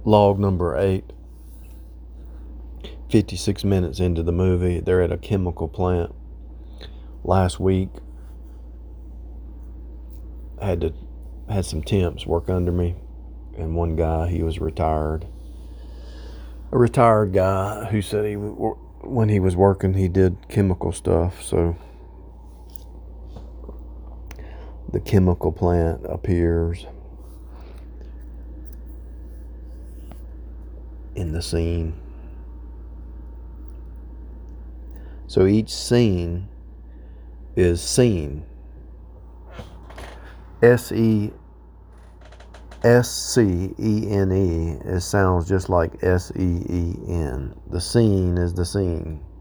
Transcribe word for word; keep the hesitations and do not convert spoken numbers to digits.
Log number eight. fifty-six minutes into the movie, they're at a chemical plant. Last week, I had to had some temps work under me, and one guy, he was retired. A retired guy who said he when he was working, he did chemical stuff. So the chemical plant appears in the scene. So each scene is seen. S E S C E N E. It sounds just like S E E N. The scene is the scene.